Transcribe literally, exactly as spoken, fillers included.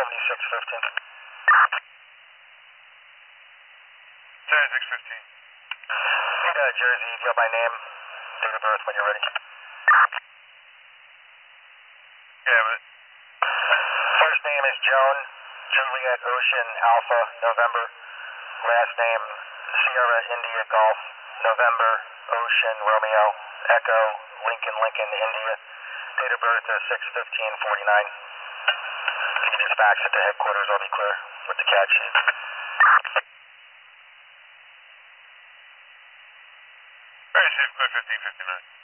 seventy-six fifteen. seventy-six fifteen. Need a jersey, you got my name, date of birth when you're ready. Yeah, but First name is Joan, Juliet Ocean Alpha, November. Last name Sierra India Golf, November, Ocean Romeo, Echo, Lincoln Lincoln India. Date of birth is six fifteen forty-nine. You can just fax it to headquarters, I'll be clear with the C A D sheet. very safe, code fifteen fifty-nine.